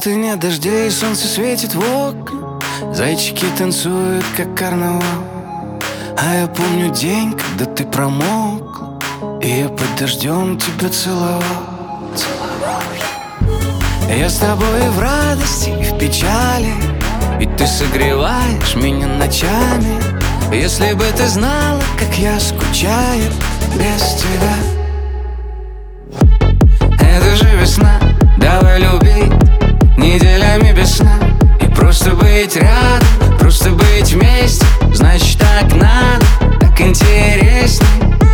Вот и нет дождей, солнце светит в окна, зайчики танцуют, как карнавал. А я помню день, когда ты промокла, и я под дождем тебя целовал. Я с тобой и в радости, и в печали, ведь ты согреваешь меня ночами. Если бы ты знала, как я скучаю без тебя. Это же весна, давай любить неделями без сна. И просто быть рядом, просто быть вместе, значит так надо, так интересней.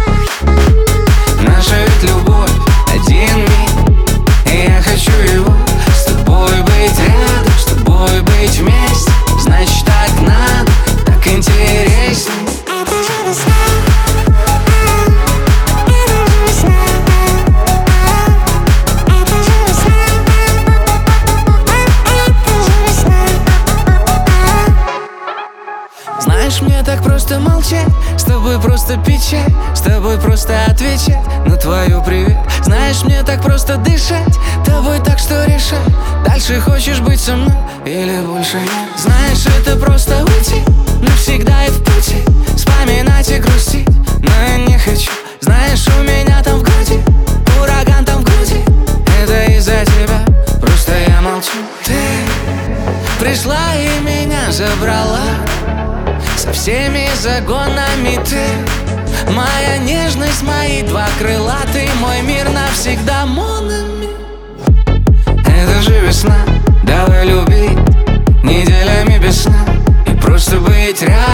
Наша ведь любовь один миг, и я хочу его с тобой быть рядом, с тобой быть вместе, значит так надо, так интересней. Это же весна. Знаешь, мне так просто молчать, с тобой просто пить чай, с тобой просто отвечать на твою привет. Знаешь, мне так просто дышать тобой, так что решай, дальше хочешь быть со мной или больше нет. Знаешь, это просто уйти навсегда и в пути, вспоминать и грустить, но я не хочу. Знаешь, у меня там в груди ураган, там в груди, это из-за тебя, просто я молчу. Ты пришла и меня забрала со всеми загонами. Ты моя нежность, мои два крыла, ты мой мир навсегда, mon ami. Это же весна, давай любить неделями без сна, и просто быть рядом.